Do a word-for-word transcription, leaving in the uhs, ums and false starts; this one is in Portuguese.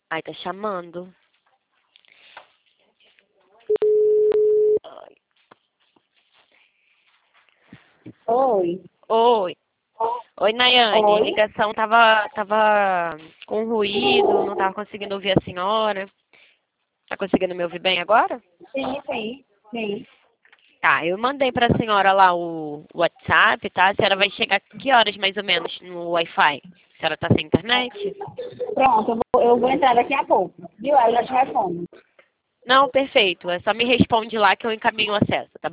Ai, tá chamando. Ai. Oi. Oi. Oi, Nayane. A Oi. ligação tava, tava com ruído, não tava conseguindo ouvir a senhora. Tá conseguindo me ouvir bem agora? Sim, sim, sim. Tá, eu mandei pra senhora lá o WhatsApp, tá? A senhora vai chegar que horas mais ou menos no Wi-Fi? A senhora tá sem internet? Pronto, eu vou, eu vou entrar daqui a pouco. Viu? Aí eu já te respondo. Não, perfeito. É só me responde lá que eu encaminho o acesso, tá